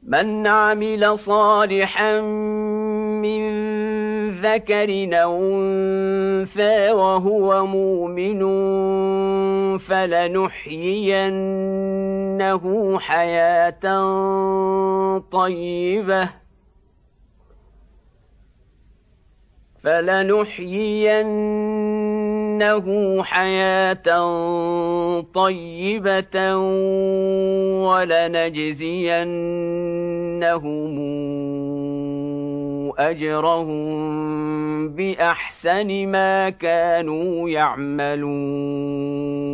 من عمل صالحا من ذكر أو أنثى وهو مؤمن فلنحيينه حياة طيبة ولنجزينهم أجرهم بأحسن ما كانوا يعملون.